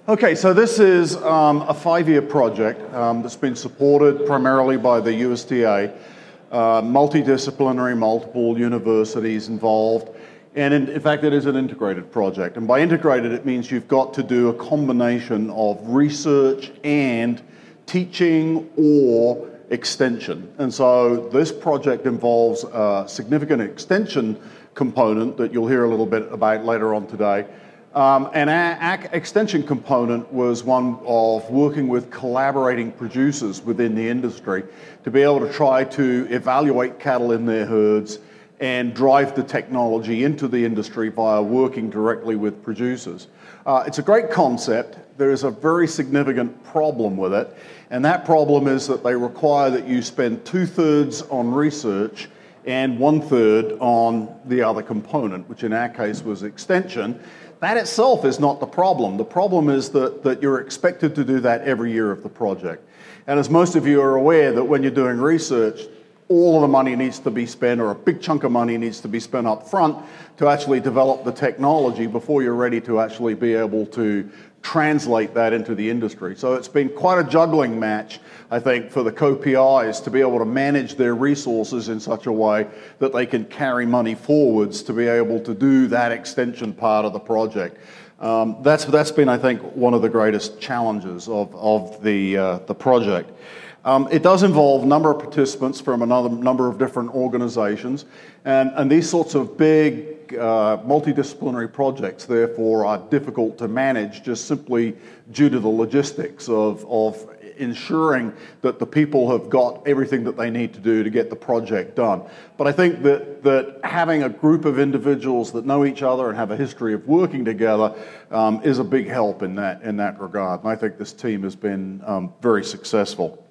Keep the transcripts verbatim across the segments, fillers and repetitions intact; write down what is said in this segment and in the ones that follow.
Okay, so this is um, a five-year project um, that's been supported primarily by the U S D A, uh, multidisciplinary, multiple universities involved, and in, in fact it is an integrated project. And by integrated it means you've got to do a combination of research and teaching or extension. And so this project involves a significant extension component that you'll hear a little bit about later on today. Um, and our, our extension component was one of working with collaborating producers within the industry to be able to try to evaluate cattle in their herds and drive the technology into the industry via working directly with producers. Uh, it's a great concept. There is a very significant problem with it, and that problem is that they require that you spend two-thirds on research and one-third on the other component, which in our case was extension. That itself is not the problem. The problem is that, that you're expected to do that every year of the project. And as most of you are aware, that when you're doing research, all of the money needs to be spent, or a big chunk of money needs to be spent up front to actually develop the technology before you're ready to actually be able to translate that into the industry. So it's been quite a juggling match, I think, for the co-P Is to be able to manage their resources in such a way that they can carry money forwards to be able to do that extension part of the project. Um, that's that's been, I think, one of the greatest challenges of, of the, uh, the project. Um, it does involve a number of participants from another number of different organizations, and, and these sorts of big uh, multidisciplinary projects, therefore, are difficult to manage just simply due to the logistics of, of ensuring that the people have got everything that they need to do to get the project done. But I think that, that having a group of individuals that know each other and have a history of working together um, is a big help in that, in that regard, and I think this team has been um, very successful.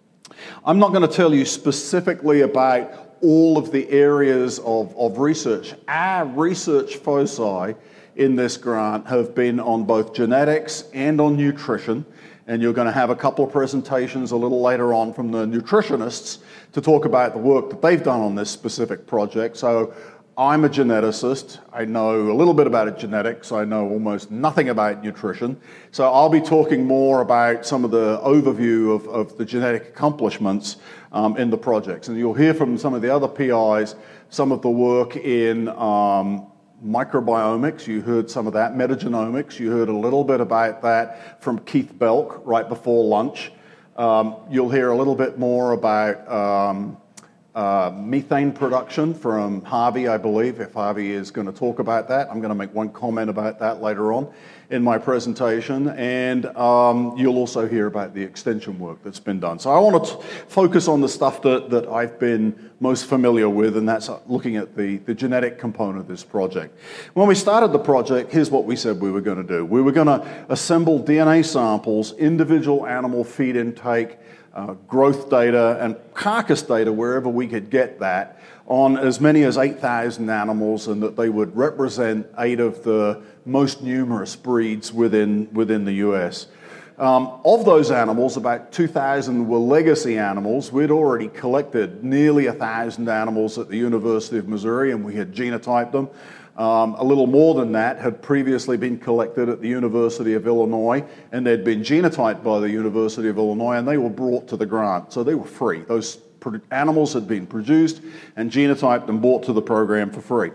I'm not going to tell you specifically about all of the areas of, of research. Our research foci in this grant have been on both genetics and on nutrition, and you're going to have a couple of presentations a little later on from the nutritionists to talk about the work that they've done on this specific project. So I'm a geneticist. I know a little bit about genetics. I know almost nothing about nutrition. So I'll be talking more about some of the overview of, of the genetic accomplishments um, in the projects. And you'll hear from some of the other P Is some of the work in um, microbiomics. You heard some of that. Metagenomics. You heard a little bit about that from Keith Belk right before lunch. Um, you'll hear a little bit more about um, Uh, methane production from Harvey, I believe, if Harvey is going to talk about that. I'm going to make one comment about that later on in my presentation, and um, you'll also hear about the extension work that's been done. So I want to focus on the stuff that, that I've been most familiar with, and that's looking at the, the genetic component of this project. When we started the project, here's what we said we were going to do. We were going to assemble D N A samples, individual animal feed intake, Uh, growth data and carcass data, wherever we could get that, on as many as eight thousand animals, and that they would represent eight of the most numerous breeds within, within the U S. Um, of those animals, about two thousand were legacy animals. We'd already collected nearly one thousand animals at the University of Missouri, and we had genotyped them. Um, a little more than that had previously been collected at the University of Illinois, and they'd been genotyped by the University of Illinois, and they were brought to the grant. So they were free. Those animals had been produced and genotyped and brought to the program for free.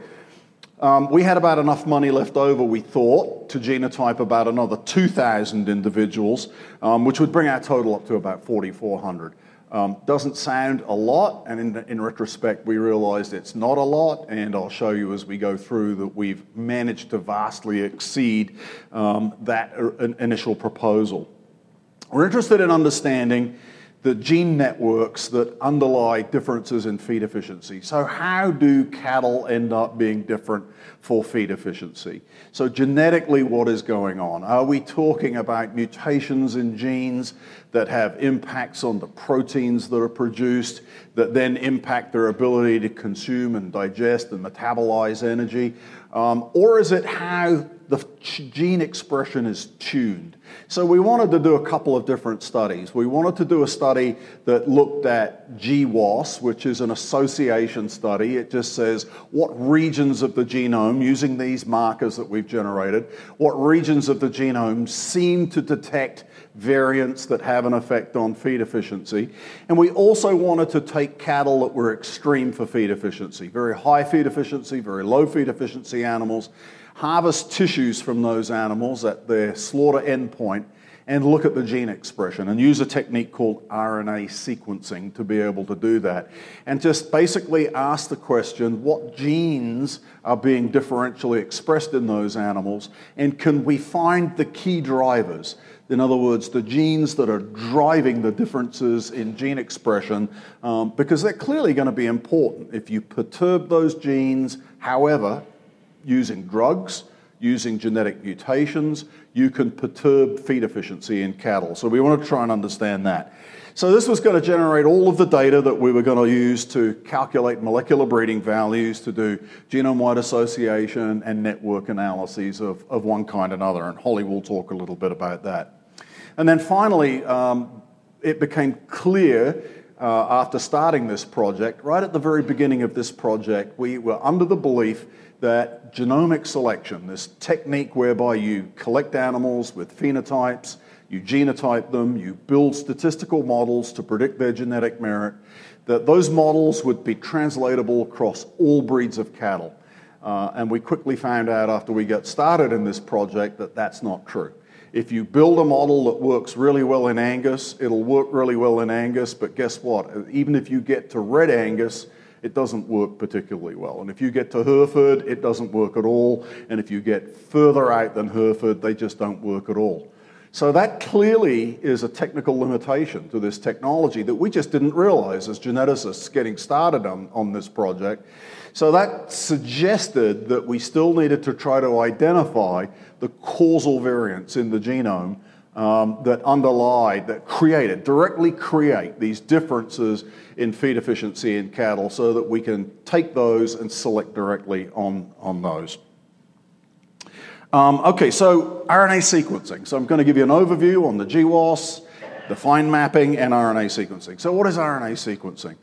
Um, we had about enough money left over, we thought, to genotype about another two thousand individuals, um, which would bring our total up to about forty-four hundred. Um, doesn't sound a lot, and in, in retrospect we realized it's not a lot, and I'll show you as we go through that we've managed to vastly exceed um, that initial proposal. We're interested in understanding the gene networks that underlie differences in feed efficiency. So how do cattle end up being different for feed efficiency? So genetically, what is going on? Are we talking about mutations in genes that have impacts on the proteins that are produced that then impact their ability to consume and digest and metabolize energy? Um, or is it how the gene expression is tuned? So we wanted to do a couple of different studies. We wanted to do a study that looked at G W A S, which is an association study. It just says what regions of the genome, using these markers that we've generated, what regions of the genome seem to detect variants that have an effect on feed efficiency. And we also wanted to take cattle that were extreme for feed efficiency, very high feed efficiency, very low feed efficiency animals, harvest tissues from those animals at their slaughter endpoint, and look at the gene expression and use a technique called R N A sequencing to be able to do that. And just basically ask the question, what genes are being differentially expressed in those animals, and can we find the key drivers? In other words, the genes that are driving the differences in gene expression, um, because they're clearly going to be important. If you perturb those genes, however, using drugs, using genetic mutations, you can perturb feed efficiency in cattle. So we want to try and understand that. So this was going to generate all of the data that we were going to use to calculate molecular breeding values, to do genome-wide association and network analyses of, of one kind or another. And Holly will talk a little bit about that. And then finally, um, it became clear uh, after starting this project, right at the very beginning of this project, we were under the belief that genomic selection, this technique whereby you collect animals with phenotypes, you genotype them, you build statistical models to predict their genetic merit, that those models would be translatable across all breeds of cattle. Uh, and we quickly found out after we got started in this project that that's not true. If you build a model that works really well in Angus, it'll work really well in Angus, but guess what? Even if you get to red Angus, it doesn't work particularly well. And if you get to Hereford, it doesn't work at all. And if you get further out than Hereford, they just don't work at all. So that clearly is a technical limitation to this technology that we just didn't realize as geneticists getting started on, on this project. So that suggested that we still needed to try to identify the causal variants in the genome um, that underlie, that created, directly create these differences in feed efficiency in cattle so that we can take those and select directly on, on those. Um, okay, so R N A sequencing. So I'm going to give you an overview on the G W A S, the fine mapping, and R N A sequencing. So what is R N A sequencing?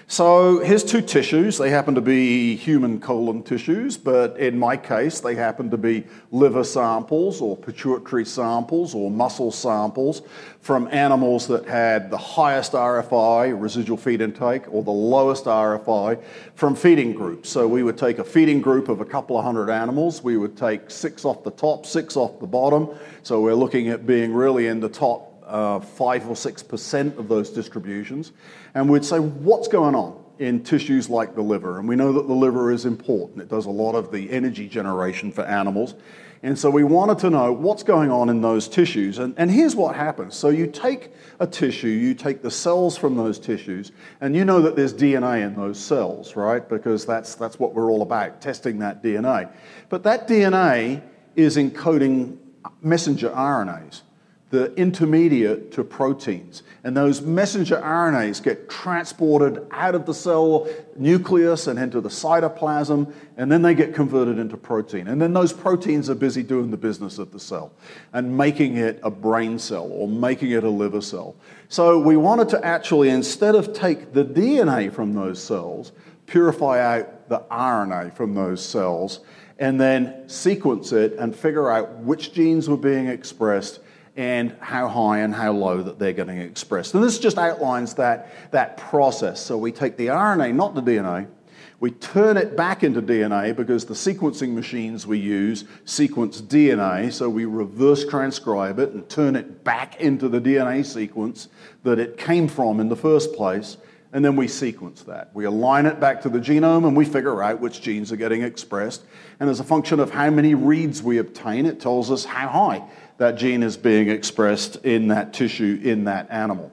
So here's two tissues. They happen to be human colon tissues, but in my case, they happen to be liver samples or pituitary samples or muscle samples from animals that had the highest R F I, residual feed intake, or the lowest R F I from feeding groups. So we would take a feeding group of a couple of hundred animals. We would take six off the top, six off the bottom. So we're looking at being really in the top Uh, five or six percent of those distributions, and we'd say what's going on in tissues like the liver. And we know that the liver is important. It does a lot of the energy generation for animals, and so we wanted to know what's going on in those tissues. And, and here's what happens. So you take a tissue, you take the cells from those tissues, and you know that there's D N A in those cells, right? Because that's that's what we're all about, testing that D N A. But that D N A is encoding messenger R N As, the intermediate to proteins. And those messenger R N As get transported out of the cell nucleus and into the cytoplasm, and then they get converted into protein. And then those proteins are busy doing the business of the cell and making it a brain cell or making it a liver cell. So we wanted to actually, instead of take the D N A from those cells, purify out the R N A from those cells, and then sequence it and figure out which genes were being expressed and how high and how low that they're getting expressed. And this just outlines that, that process. So we take the R N A, not the D N A, we turn it back into D N A because the sequencing machines we use sequence D N A, so we reverse transcribe it and turn it back into the D N A sequence that it came from in the first place, and then we sequence that. We align it back to the genome and we figure out which genes are getting expressed. And as a function of how many reads we obtain, it tells us how high that gene is being expressed in that tissue, in that animal.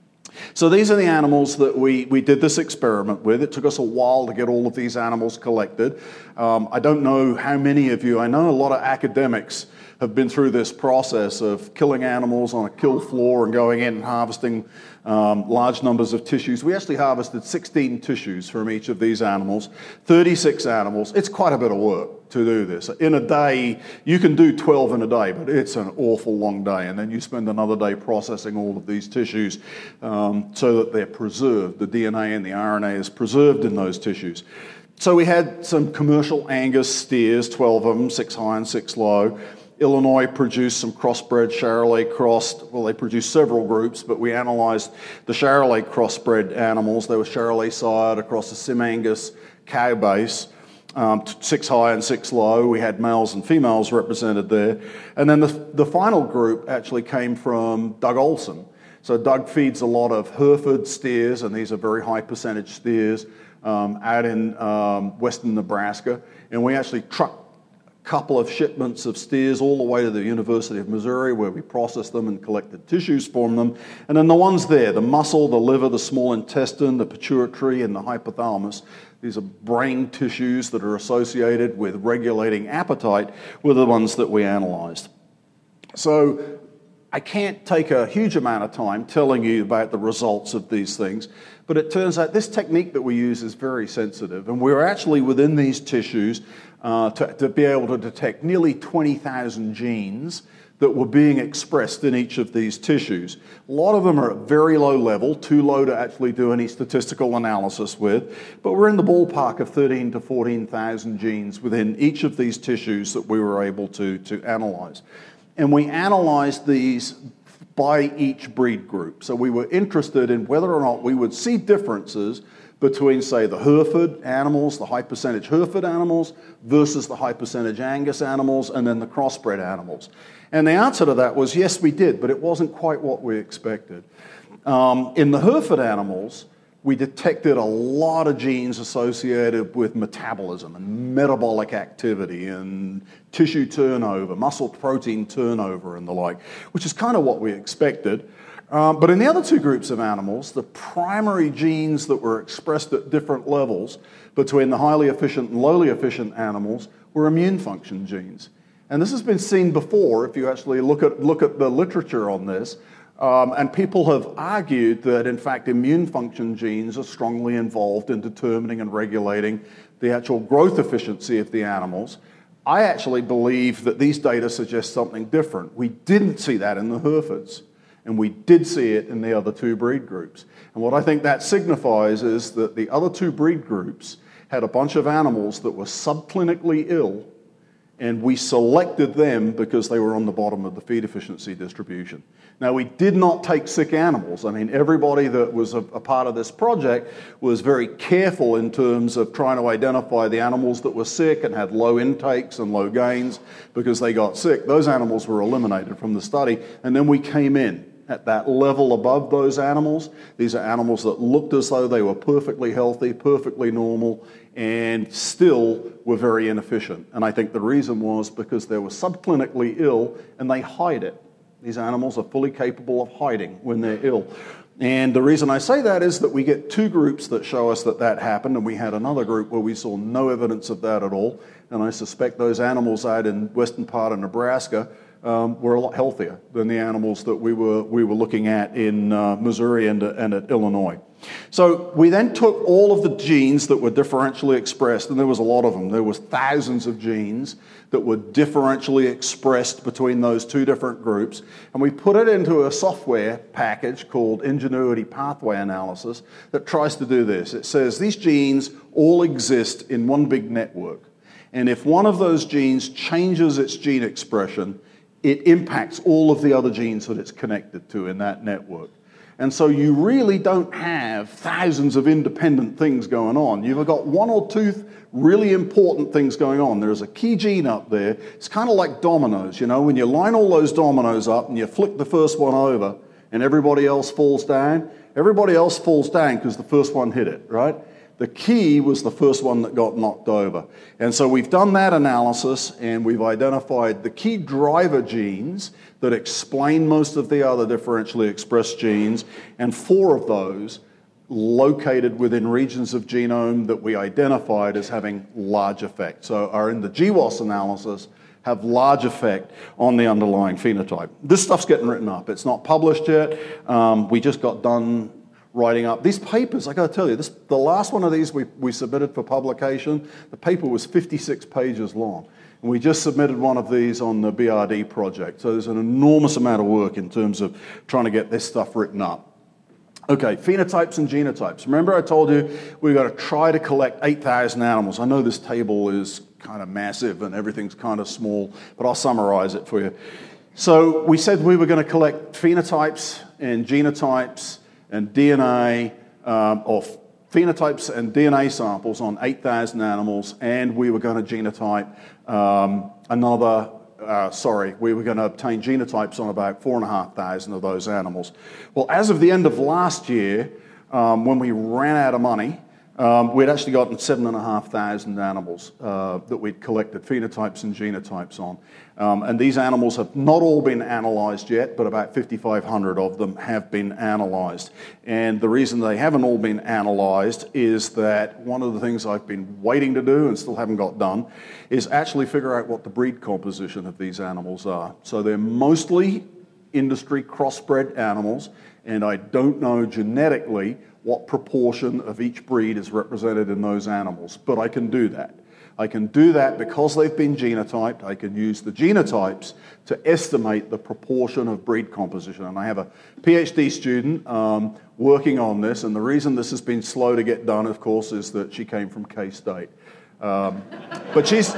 So these are the animals that we, we did this experiment with. It took us a while to get all of these animals collected. Um, I don't know how many of you, I know a lot of academics have been through this process of killing animals on a kill floor and going in and harvesting um, large numbers of tissues. We actually harvested sixteen tissues from each of these animals, thirty-six animals. It's quite a bit of work. to do this. In a day, you can do twelve in a day, but it's an awful long day. And then you spend another day processing all of these tissues um, so that they're preserved. The D N A and the R N A is preserved in those tissues. So we had some commercial Angus steers, twelve of them, six high and six low. Illinois produced some crossbred Charolais crossed. Well, they produced several groups, but we analysed the Charolais crossbred animals. They were Charolais sired across a Sim Angus cow base, um, six high and six low. We had males and females represented there. And then the, the final group actually came from Doug Olson. So Doug feeds a lot of Hereford steers, and these are very high percentage steers um, out in um, western Nebraska. And we actually trucked couple of shipments of steers all the way to the University of Missouri, where we processed them and collected tissues from them. And then the ones there, the muscle, the liver, the small intestine, the pituitary, and the hypothalamus, these are brain tissues that are associated with regulating appetite, were the ones that we analyzed. So I can't take a huge amount of time telling you about the results of these things, but it turns out this technique that we use is very sensitive, and we're actually within these tissues uh, to, to be able to detect nearly twenty thousand genes that were being expressed in each of these tissues. A lot of them are at very low level, too low to actually do any statistical analysis with, but we're in the ballpark of thirteen to fourteen thousand genes within each of these tissues that we were able to, to analyze. And we analyzed these by each breed group. So we were interested in whether or not we would see differences between, say, the Hereford animals, the high percentage Hereford animals, versus the high percentage Angus animals, and then the crossbred animals. And the answer to that was yes, we did, but it wasn't quite what we expected. Um, in the Hereford animals, we detected a lot of genes associated with metabolism and metabolic activity and tissue turnover, muscle protein turnover and the like, which is kind of what we expected. Um, but in the other two groups of animals, the primary genes that were expressed at different levels between the highly efficient and lowly efficient animals were immune function genes. And this has been seen before if you actually look at, look at the literature on this. Um, and people have argued that, in fact, immune function genes are strongly involved in determining and regulating the actual growth efficiency of the animals. I actually believe that these data suggest something different. We didn't see that in the Herefords, and we did see it in the other two breed groups. And what I think that signifies is that the other two breed groups had a bunch of animals that were subclinically ill, and we selected them because they were on the bottom of the feed efficiency distribution. Now, we did not take sick animals. I mean, everybody that was a, a part of this project was very careful in terms of trying to identify the animals that were sick and had low intakes and low gains because they got sick. Those animals were eliminated from the study, and then we came in at that level above those animals. These are animals that looked as though they were perfectly healthy, perfectly normal, and still were very inefficient. And I think the reason was because they were subclinically ill and they hide it. These animals are fully capable of hiding when they're ill. And the reason I say that is that we get two groups that show us that that happened, and we had another group where we saw no evidence of that at all. And I suspect those animals out in western part of Nebraska Um, were a lot healthier than the animals that we were we were looking at in uh, Missouri and, and at Illinois. So we then took all of the genes that were differentially expressed, and there was a lot of them. There was thousands of genes that were differentially expressed between those two different groups, and we put it into a software package called Ingenuity Pathway Analysis that tries to do this. It says these genes all exist in one big network, and if one of those genes changes its gene expression, it impacts all of the other genes that it's connected to in that network. And so you really don't have thousands of independent things going on. You've got one or two really important things going on. There's a key gene up there. It's kind of like dominoes, you know, when you line all those dominoes up and you flick the first one over and everybody else falls down, everybody else falls down because the first one hit it, right? The key was the first one that got knocked over. And so we've done that analysis, and we've identified the key driver genes that explain most of the other differentially expressed genes, and four of those located within regions of genome that we identified as having large effect. So are in the G W A S analysis, have large effect on the underlying phenotype. This stuff's getting written up. It's not published yet. Um, we just got done writing up. These papers, I got to tell you, this, the last one of these we, we submitted for publication, the paper was fifty-six pages long. And we just submitted one of these on the B R D project. So there's an enormous amount of work in terms of trying to get this stuff written up. Okay, phenotypes and genotypes. Remember I told you we've got to try to collect eight thousand animals. I know this table is kind of massive and everything's kind of small, but I'll summarize it for you. So we said we were going to collect phenotypes and genotypes and D N A, um, or phenotypes and D N A samples on eight thousand animals, and we were going to genotype um, another, uh, sorry, we were going to obtain genotypes on about four thousand five hundred of those animals. Well, as of the end of last year, um, when we ran out of money, Um, we'd actually gotten seven thousand five hundred animals uh, that we'd collected phenotypes and genotypes on. Um, and these animals have not all been analysed yet, but about five thousand five hundred of them have been analysed. And the reason they haven't all been analysed is that one of the things I've been waiting to do and still haven't got done is actually figure out what the breed composition of these animals are. So they're mostly industry crossbred animals, and I don't know genetically what proportion of each breed is represented in those animals, but I can do that. I can do that because they've been genotyped. I can use the genotypes to estimate the proportion of breed composition. And I have a PhD student um, working on this, and the reason this has been slow to get done, of course, is that she came from K-State. Um, but she's...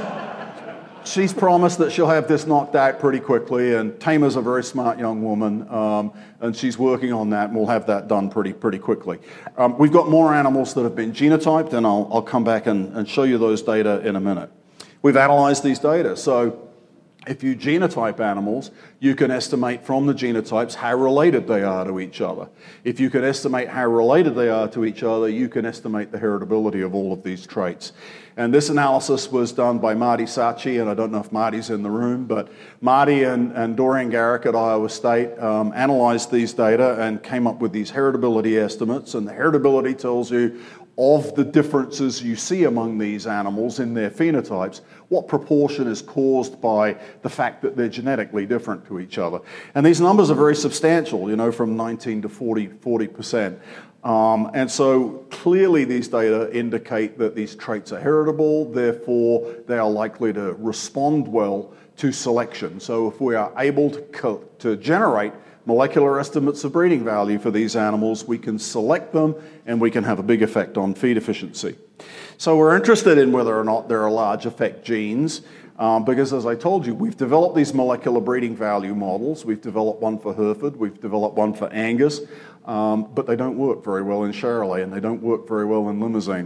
She's promised that she'll have this knocked out pretty quickly, and Tamer's a very smart young woman, um, and she's working on that, and we'll have that done pretty pretty quickly. Um, we've got more animals that have been genotyped, and I'll, I'll come back and, and show you those data in a minute. We've analysed these data, so if you genotype animals, you can estimate from the genotypes how related they are to each other. If you can estimate how related they are to each other, you can estimate the heritability of all of these traits. And this analysis was done by Marty Sacchi, and I don't know if Marty's in the room, but Marty and, and Dorian Garrick at Iowa State um, analyzed these data and came up with these heritability estimates, and the heritability tells you of the differences you see among these animals in their phenotypes, what proportion is caused by the fact that they're genetically different to each other. And these numbers are very substantial, you know, from nineteen to forty percent. Um, and so clearly these data indicate that these traits are heritable, therefore they are likely to respond well to selection. So if we are able to, co- to generate molecular estimates of breeding value for these animals, we can select them and we can have a big effect on feed efficiency. So we're interested in whether or not there are large effect genes, um, because as I told you, we've developed these molecular breeding value models. We've developed one for Hereford, we've developed one for Angus, um, but they don't work very well in Charolais, and they don't work very well in Limousin.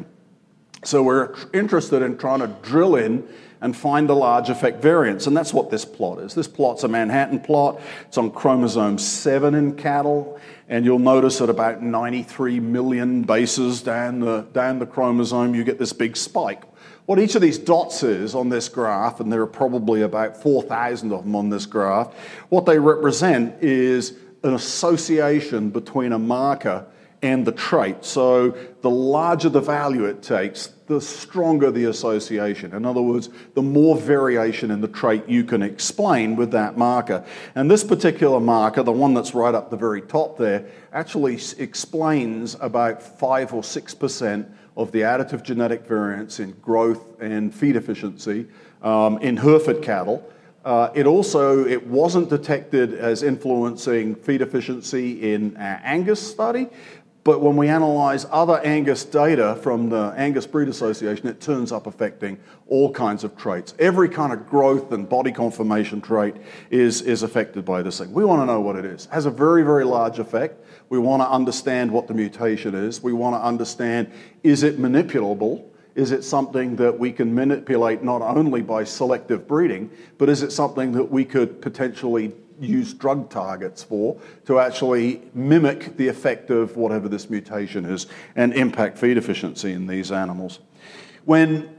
So we're interested in trying to drill in and find the large effect variants, and that's what this plot is. This plot's a Manhattan plot. It's on chromosome seven in cattle, and you'll notice at about ninety-three million bases down the, down the chromosome, you get this big spike. What each of these dots is on this graph, and there are probably about four thousand of them on this graph, what they represent is an association between a marker and the trait. So the larger the value it takes, the stronger the association. In other words, the more variation in the trait you can explain with that marker. And this particular marker, the one that's right up the very top there, actually explains about five or six percent of the additive genetic variance in growth and feed efficiency um, in Hereford cattle. Uh, it also, it wasn't detected as influencing feed efficiency in our Angus study, but when we analyse other Angus data from the Angus Breed Association, it turns up affecting all kinds of traits. Every kind of growth and body conformation trait is, is affected by this thing. We want to know what it is. It has a very, very large effect. We want to understand what the mutation is. We want to understand, is it manipulable? Is it something that we can manipulate not only by selective breeding, but is it something that we could potentially use drug targets for to actually mimic the effect of whatever this mutation is and impact feed efficiency in these animals? When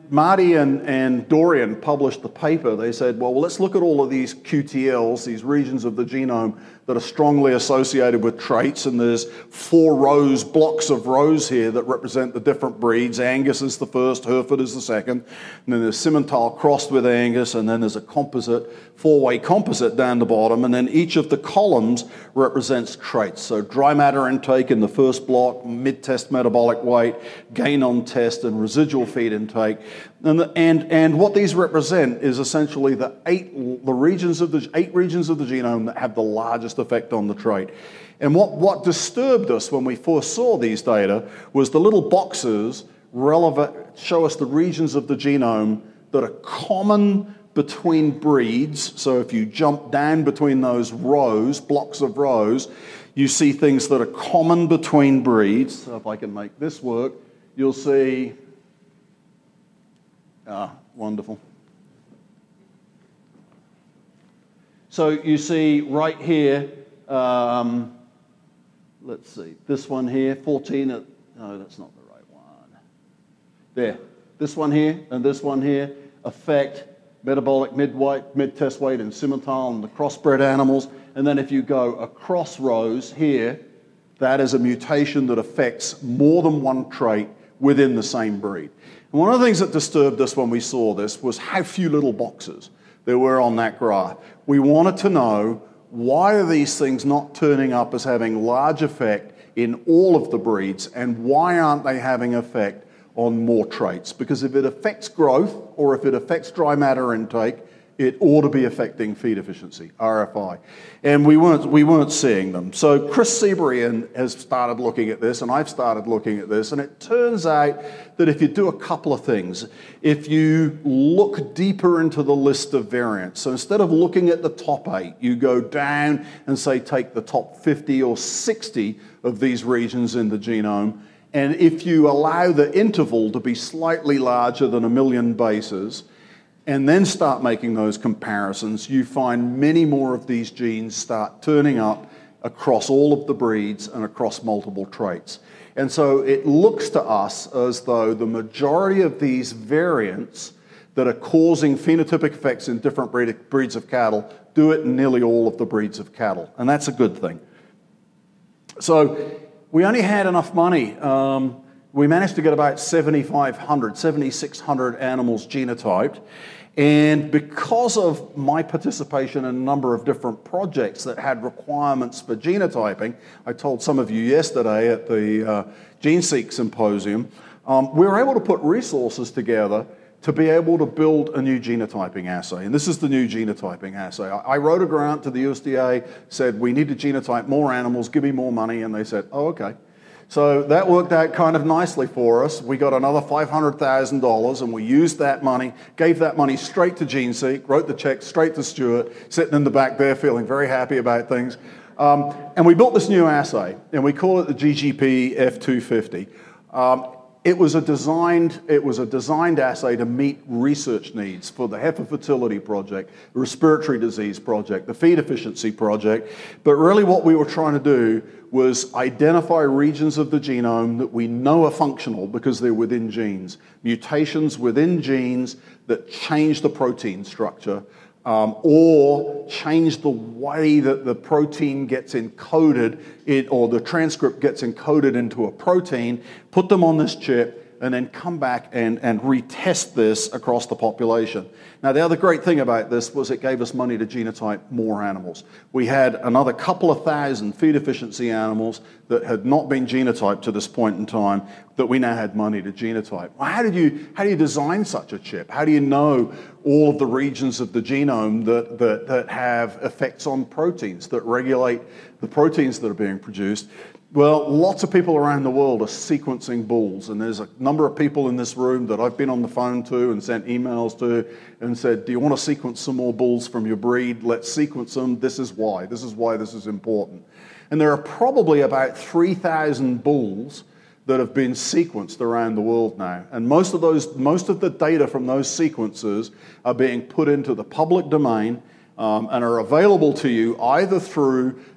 Marty and, and Dorian published the paper, they said, well, let's look at all of these Q T Ls, these regions of the genome that are strongly associated with traits, and there's four rows, blocks of rows here that represent the different breeds. Angus is the first, Hereford is the second, and then there's Simmental crossed with Angus, and then there's a composite, four-way composite down the bottom, and then each of the columns represents traits. So dry matter intake in the first block, mid-test metabolic weight, gain on test, and residual feed intake. And, the, and, and what these represent is essentially the eight the regions of the eight regions of the genome that have the largest effect on the trait. And what, what disturbed us when we first saw these data was the little boxes relevant show us the regions of the genome that are common between breeds. So if you jump down between those rows, blocks of rows, you see things that are common between breeds. So if I can make this work, you'll see. Ah, wonderful. So you see right here, um, let's see, this one here, fourteen, at, no, that's not the right one. There, this one here and this one here affect metabolic mid-weight, mid-test weight in Simmental and the crossbred animals. And then if you go across rows here, that is a mutation that affects more than one trait within the same breed. And one of the things that disturbed us when we saw this was how few little boxes there were on that graph. We wanted to know, why are these things not turning up as having large effect in all of the breeds, and why aren't they having effect on more traits? Because if it affects growth or if it affects dry matter intake, it ought to be affecting feed efficiency, R F I. And we weren't, we weren't seeing them. So Chris Sebrian has started looking at this, and I've started looking at this, and it turns out that if you do a couple of things, if you look deeper into the list of variants, so instead of looking at the top eight, you go down and say take the top fifty or sixty of these regions in the genome, and if you allow the interval to be slightly larger than a million bases, and then start making those comparisons, you find many more of these genes start turning up across all of the breeds and across multiple traits. And so it looks to us as though the majority of these variants that are causing phenotypic effects in different breed, breeds of cattle do it in nearly all of the breeds of cattle, and that's a good thing. So we only had enough money. Um, we managed to get about seventy-five hundred, seventy-six hundred animals genotyped. And because of my participation in a number of different projects that had requirements for genotyping, I told some of you yesterday at the uh, GeneSeq Symposium, um, we were able to put resources together to be able to build a new genotyping assay. And this is the new genotyping assay. I, I wrote a grant to the U S D A, said we need to genotype more animals, give me more money, and they said, oh, okay. So that worked out kind of nicely for us. We got another five hundred thousand dollars, and we used that money, gave that money straight to GeneSeq, wrote the check straight to Stuart, sitting in the back there feeling very happy about things. Um, and we built this new assay, and we call it the G G P F two fifty. Um, It was a designed, it was a designed assay to meet research needs for the heifer fertility project, the respiratory disease project, the feed efficiency project. But really what we were trying to do was identify regions of the genome that we know are functional because they're within genes. Mutations within genes that change the protein structure, Um, or change the way that the protein gets encoded, it, or the transcript gets encoded into a protein, put them on this chip, and then come back and, and retest this across the population. Now, the other great thing about this was it gave us money to genotype more animals. We had another couple of thousand feed efficiency animals that had not been genotyped to this point in time that we now had money to genotype. Well, how did you, how do you design such a chip? How do you know all of the regions of the genome that, that, that have effects on proteins, that regulate the proteins that are being produced? Well, lots of people around the world are sequencing bulls, and there's a number of people in this room that I've been on the phone to and sent emails to and said, do you want to sequence some more bulls from your breed? Let's sequence them. This is why. This is why this is important. And there are probably about three thousand bulls that have been sequenced around the world now. And most of those, most of the data from those sequences are being put into the public domain Um, and are available to you either through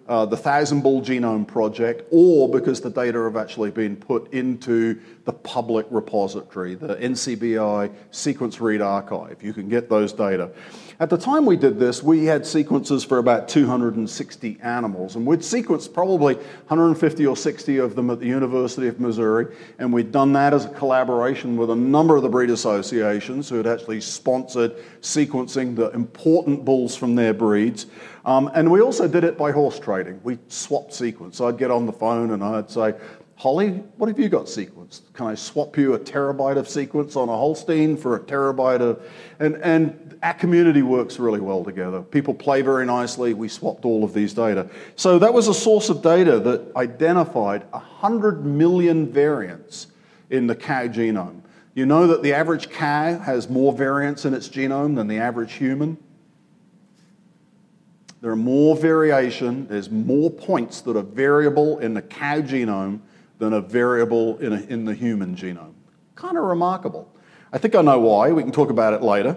uh, the Thousand Bull Genome Project, or because the data have actually been put into the public repository, the N C B I Sequence Read Archive. You can get those data. At the time we did this, we had sequences for about two hundred sixty animals, and we'd sequenced probably one hundred fifty or sixty of them at the University of Missouri, and we'd done that as a collaboration with a number of the breed associations who had actually sponsored sequencing the important bulls from their breeds. Um, and we also did it by horse trading. We swapped sequence. So I'd get on the phone and I'd say, Holly, what have you got sequenced? Can I swap you a terabyte of sequence on a Holstein for a terabyte of... And, and our community works really well together. People play very nicely. We swapped all of these data. So that was a source of data that identified one hundred million variants in the cow genome. You know that the average cow has more variants in its genome than the average human? There are more variation, there's more points that are variable in the cow genome than are variable in, a, in the human genome. Kind of remarkable. I think I know why. We can talk about it later.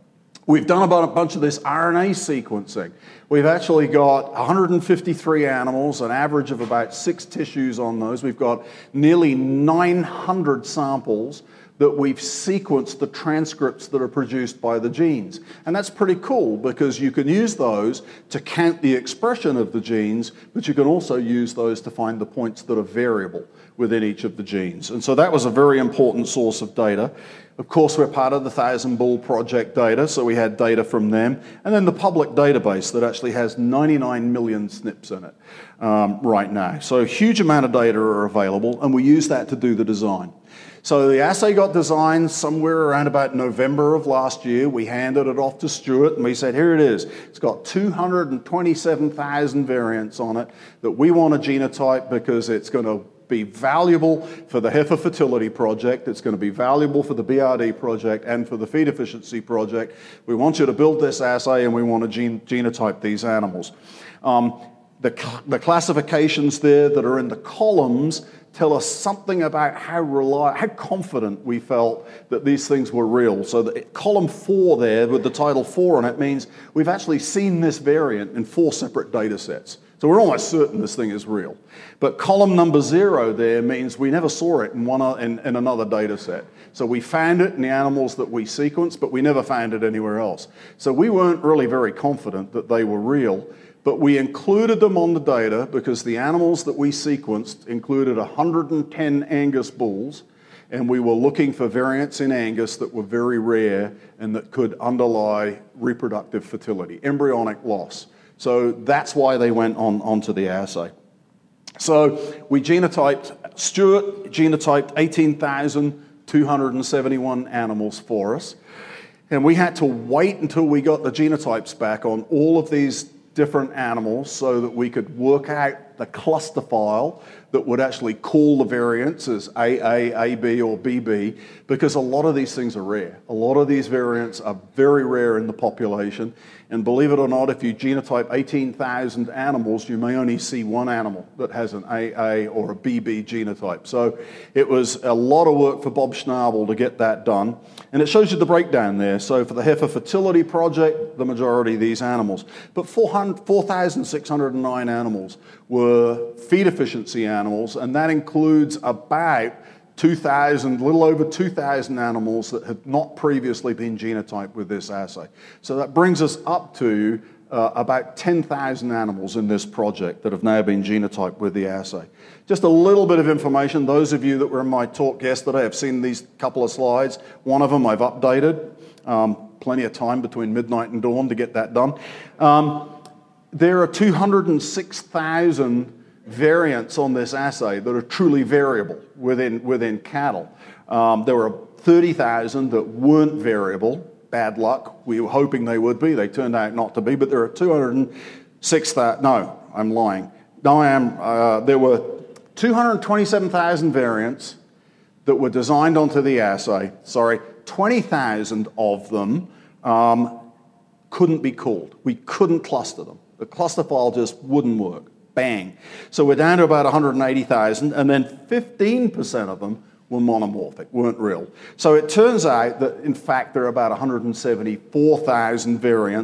We've done about a bunch of this R N A sequencing. We've actually got one hundred fifty-three animals, an average of about six tissues on those. We've got nearly nine hundred samples that we've sequenced the transcripts that are produced by the genes. And that's pretty cool because you can use those to count the expression of the genes, but you can also use those to find the points that are variable within each of the genes. And so that was a very important source of data. Of course, we're part of the Thousand Bull Project data, so we had data from them. And then the public database that actually has ninety-nine million S N Ps in it um, right now. So a huge amount of data are available, and we use that to do the design. So the assay got designed somewhere around about November of last year. We handed it off to Stuart and we said, here it is. It's got two hundred twenty-seven thousand variants on it that we want to genotype because it's going to be valuable for the heifer fertility project. It's going to be valuable for the B R D project and for the feed efficiency project. We want you to build this assay and we want to gen genotype these animals. Um, the, cl the classifications there that are in the columns tell us something about how reli how confident we felt that these things were real. So the column four there with the title four on it means we've actually seen this variant in four separate data sets. So we're almost certain this thing is real. But column number zero there means we never saw it in, one, in, in another data set. So we found it in the animals that we sequenced, but we never found it anywhere else. So we weren't really very confident that they were real. But we included them on the data because the animals that we sequenced included one hundred ten Angus bulls, and we were looking for variants in Angus that were very rare and that could underlie reproductive fertility, embryonic loss. So that's why they went on onto the assay. So we genotyped, Stuart genotyped eighteen thousand two hundred seventy-one animals for us, and we had to wait until we got the genotypes back on all of these different animals so that we could work out the cluster file that would actually call the variants as A A, A B, or B B, because a lot of these things are rare. A lot of these variants are very rare in the population, and believe it or not, if you genotype eighteen thousand animals, you may only see one animal that has an A A or a B B genotype. So it was a lot of work for Bob Schnabel to get that done, and it shows you the breakdown there. So for the heifer fertility project, the majority of these animals, but four thousand six hundred nine animals were feed efficiency animals, and that includes about two thousand, a little over two thousand animals that had not previously been genotyped with this assay. So that brings us up to uh, about ten thousand animals in this project that have now been genotyped with the assay. Just a little bit of information. Those of you that were in my talk yesterday have seen these couple of slides. One of them I've updated. Um, plenty of time between midnight and dawn to get that done. Um, there are two hundred six thousand variants on this assay that are truly variable within, within cattle. Um, there were thirty thousand that weren't variable. Bad luck. We were hoping they would be. They turned out not to be, but there are two hundred six thousand, no, I'm lying. No, I am, uh, there were two hundred twenty-seven thousand variants that were designed onto the assay. Sorry, twenty thousand of them um, couldn't be called. We couldn't cluster them. The cluster file just wouldn't work. Bang. So we're down to about one hundred eighty thousand, and then fifteen percent of them were monomorphic, weren't real. So it turns out that, in fact, there are about one hundred seventy-four thousand variants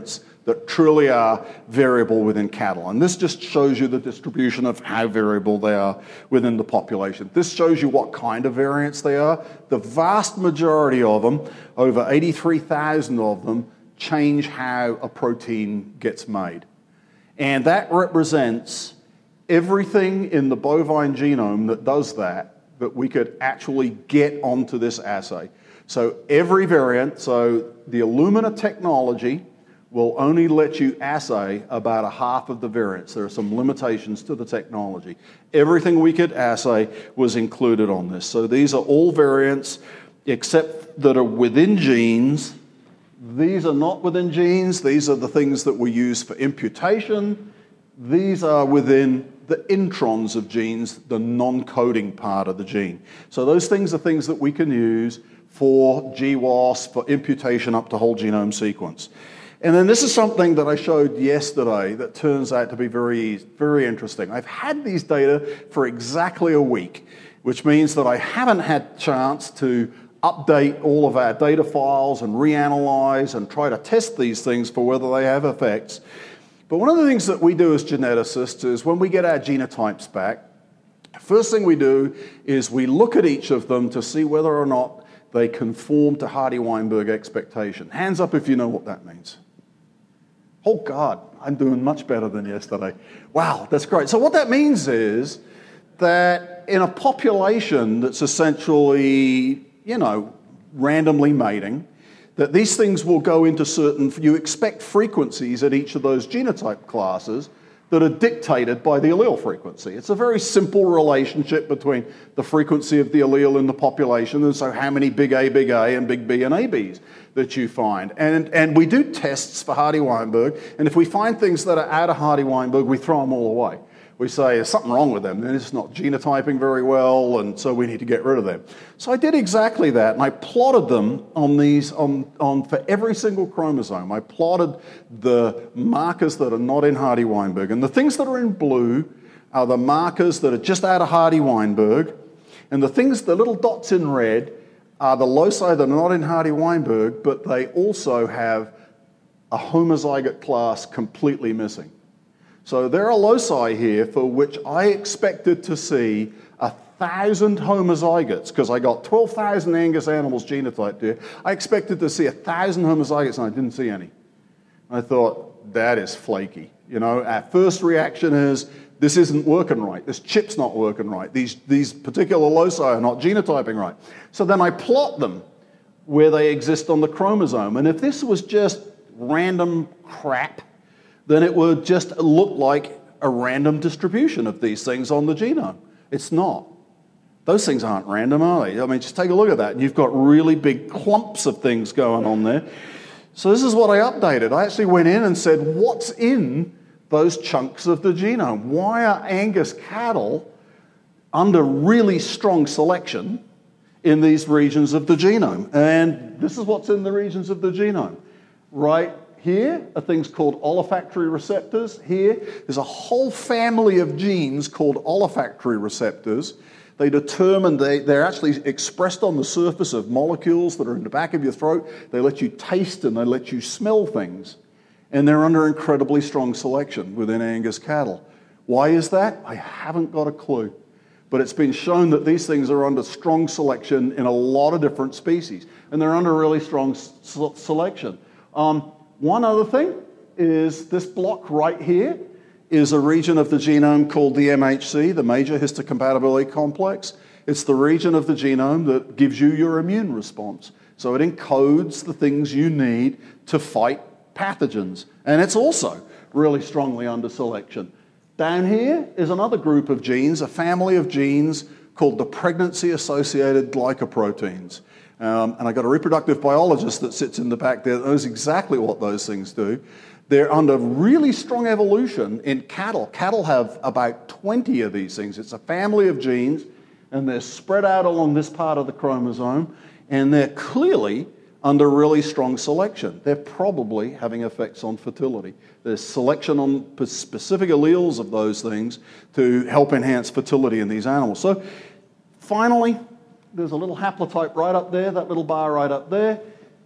that truly are variable within cattle. And this just shows you the distribution of how variable they are within the population. This shows you what kind of variants they are. The vast majority of them, over eighty-three thousand of them, change how a protein gets made. And that represents everything in the bovine genome that does that, that we could actually get onto this assay. So every variant, so the Illumina technology will only let you assay about a half of the variants. There are some limitations to the technology. Everything we could assay was included on this. So these are all variants except that are within genes. These are not within genes. These are the things that we use for imputation. These are within the introns of genes, the non-coding part of the gene. So those things are things that we can use for G WAS, for imputation up to whole genome sequence. And then this is something that I showed yesterday that turns out to be very, very interesting. I've had these data for exactly a week, which means that I haven't had a chance to update all of our data files and reanalyze and try to test these things for whether they have effects. But one of the things that we do as geneticists is when we get our genotypes back, first thing we do is we look at each of them to see whether or not they conform to Hardy-Weinberg expectation. Hands up if you know what that means. Oh God, I'm doing much better than yesterday. Wow, that's great. So what that means is that in a population that's essentially, you know, randomly mating, that these things will go into certain, you expect frequencies at each of those genotype classes that are dictated by the allele frequency. It's a very simple relationship between the frequency of the allele in the population, and so how many big A, big A, and big B and A Bs that you find. And, and we do tests for Hardy-Weinberg, and if we find things that are out of Hardy-Weinberg, we throw them all away. We say, there's something wrong with them, they're just not genotyping very well, and so we need to get rid of them. So I did exactly that, and I plotted them on these, on, on for every single chromosome. I plotted the markers that are not in Hardy-Weinberg, and the things that are in blue are the markers that are just out of Hardy-Weinberg, and the things, the little dots in red, are the loci that are not in Hardy-Weinberg, but they also have a homozygote class completely missing. So there are loci here for which I expected to see a thousand homozygotes, because I got twelve thousand Angus animals genotyped here. I expected to see a thousand homozygotes, and I didn't see any. I thought, that is flaky. You know, our first reaction is, this isn't working right. This chip's not working right. These, these particular loci are not genotyping right. So then I plot them where they exist on the chromosome. And if this was just random crap, then it would just look like a random distribution of these things on the genome. It's not. Those things aren't random, are they? I mean, just take a look at that. And you've got really big clumps of things going on there. So this is what I updated. I actually went in and said, what's in those chunks of the genome? Why are Angus cattle under really strong selection in these regions of the genome? And this is what's in the regions of the genome. Right here are things called olfactory receptors. Here, there's a whole family of genes called olfactory receptors. They determine, they, they're actually expressed on the surface of molecules that are in the back of your throat. They let you taste and they let you smell things. And they're under incredibly strong selection within Angus cattle. Why is that? I haven't got a clue. But it's been shown that these things are under strong selection in a lot of different species. And they're under really strong s- selection. Um, One other thing is this block right here is a region of the genome called the M H C, the major histocompatibility complex. It's the region of the genome that gives you your immune response. So it encodes the things you need to fight pathogens. And it's also really strongly under selection. Down here is another group of genes, a family of genes called the pregnancy-associated glycoproteins. Um, and I've got a reproductive biologist that sits in the back there that knows exactly what those things do. They're under really strong evolution in cattle. Cattle have about twenty of these things. It's a family of genes, and they're spread out along this part of the chromosome, and they're clearly under really strong selection. They're probably having effects on fertility. There's selection on specific alleles of those things to help enhance fertility in these animals. So finally, there's a little haplotype right up there, that little bar right up there.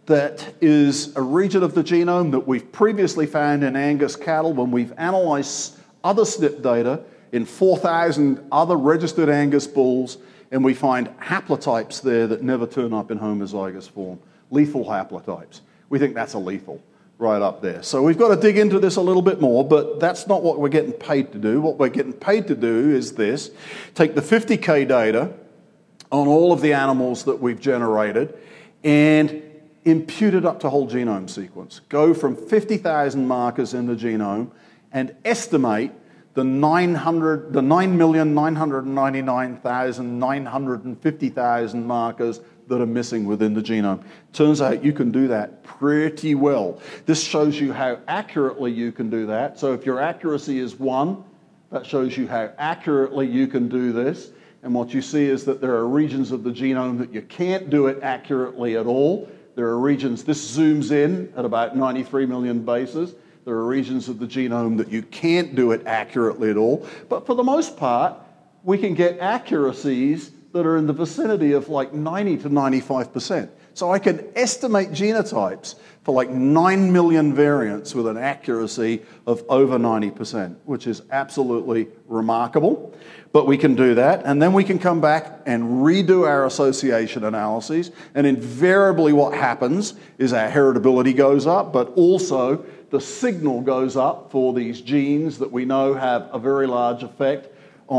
that is a region of the genome that we've previously found in Angus cattle when we've analysed other S N P data in four thousand other registered Angus bulls, and we find haplotypes there that never turn up in homozygous form, lethal haplotypes. We think that's a lethal right up there. So we've got to dig into this a little bit more, but that's not what we're getting paid to do. What we're getting paid to do is this: take the fifty K data on all of the animals that we've generated and impute it up to whole genome sequence. Go from fifty thousand markers in the genome and estimate the nine hundred, the nine million nine hundred ninety-nine thousand nine hundred fifty thousand markers that are missing within the genome. Turns out you can do that pretty well. This shows you how accurately you can do that. So if your accuracy is one, that shows you how accurately you can do this. And what you see is that there are regions of the genome that you can't do it accurately at all. There are regions, this zooms in at about ninety-three million bases. There are regions of the genome that you can't do it accurately at all. But for the most part, we can get accuracies that are in the vicinity of like ninety to ninety-five percent. So I can estimate genotypes for like nine million variants with an accuracy of over ninety percent, which is absolutely remarkable. But we can do that, and then we can come back and redo our association analyses, and invariably what happens is our heritability goes up, but also the signal goes up for these genes that we know have a very large effect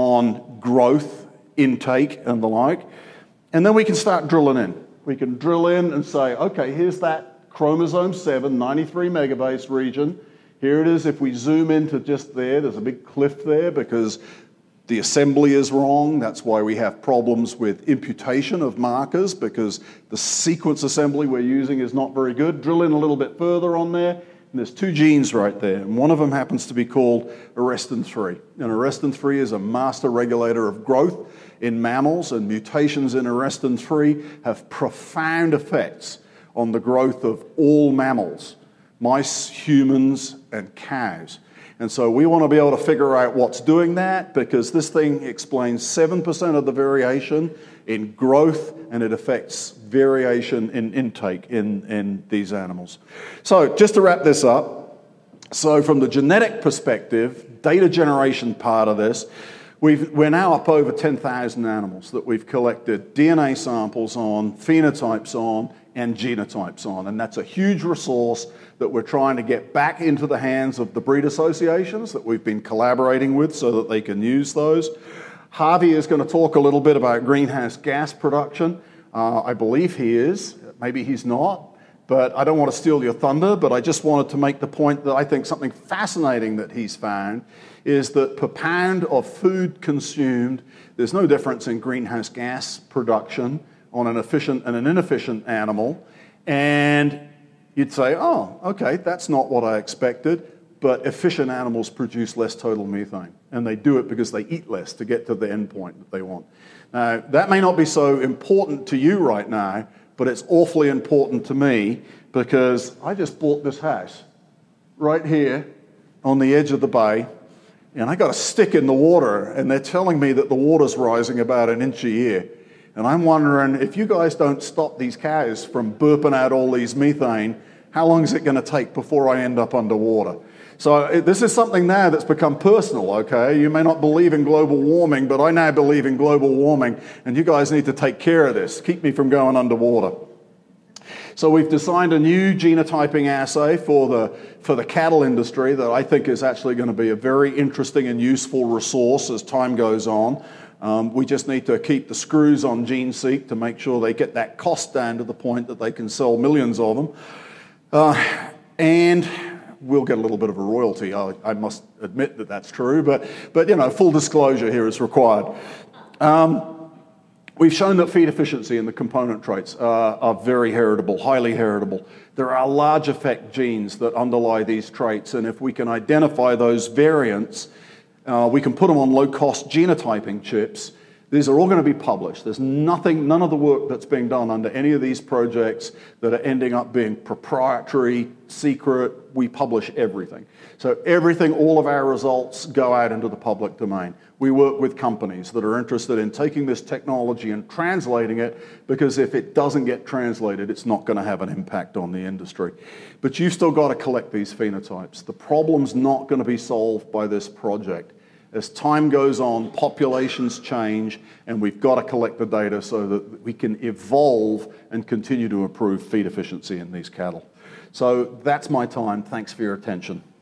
on growth, intake, and the like. And then we can start drilling in. We can drill in and say, okay, here's that chromosome seven, ninety-three megabase region. Here it is. If we zoom into just there, there's a big cliff there because the assembly is wrong. That's why we have problems with imputation of markers, because the sequence assembly we're using is not very good. Drill in a little bit further on there, and there's two genes right there, and one of them happens to be called arrestin three. And arrestin three is a master regulator of growth in mammals, and mutations in arrestin three have profound effects on the growth of all mammals, mice, humans, and cows. And so we want to be able to figure out what's doing that, because this thing explains seven percent of the variation in growth, and it affects variation in intake in, in these animals. So just to wrap this up, so from the genetic perspective, data generation part of this, we've, we're now up over ten thousand animals that we've collected D N A samples on, phenotypes on, and genotypes on. And that's a huge resource that we're trying to get back into the hands of the breed associations that we've been collaborating with so that they can use those. Harvey is going to talk a little bit about greenhouse gas production. Uh, I believe he is. Maybe he's not. But I don't want to steal your thunder, but I just wanted to make the point that I think something fascinating that he's found is that per pound of food consumed, there's no difference in greenhouse gas production on an efficient and an inefficient animal. And you'd say, oh, okay, that's not what I expected, but efficient animals produce less total methane, and they do it because they eat less to get to the end point that they want. Now, that may not be so important to you right now, but it's awfully important to me because I just bought this house right here on the edge of the bay, and I got a stick in the water, and they're telling me that the water's rising about an inch a year. And I'm wondering, if you guys don't stop these cows from burping out all these methane, how long is it going to take before I end up underwater? So it, this is something now that's become personal, okay? You may not believe in global warming, but I now believe in global warming, and you guys need to take care of this. Keep me from going underwater. So we've designed a new genotyping assay for the, for the cattle industry that I think is actually going to be a very interesting and useful resource as time goes on. Um, we just need to keep the screws on GeneSeq to make sure they get that cost down to the point that they can sell millions of them. Uh, and we'll get a little bit of a royalty. I, I must admit that that's true, but, but you know, full disclosure here is required. Um, we've shown that feed efficiency and the component traits uh, are very heritable, highly heritable. There are large effect genes that underlie these traits, and if we can identify those variants, uh, we can put them on low-cost genotyping chips These are all going to be published. There's nothing, none of the work that's being done under any of these projects that are ending up being proprietary, secret. We publish everything. So everything, all of our results go out into the public domain. We work with companies that are interested in taking this technology and translating it, because if it doesn't get translated, it's not going to have an impact on the industry. But you've still got to collect these phenotypes. The problem's not going to be solved by this project. As time goes on, populations change, and we've got to collect the data so that we can evolve and continue to improve feed efficiency in these cattle. So that's my time. Thanks for your attention.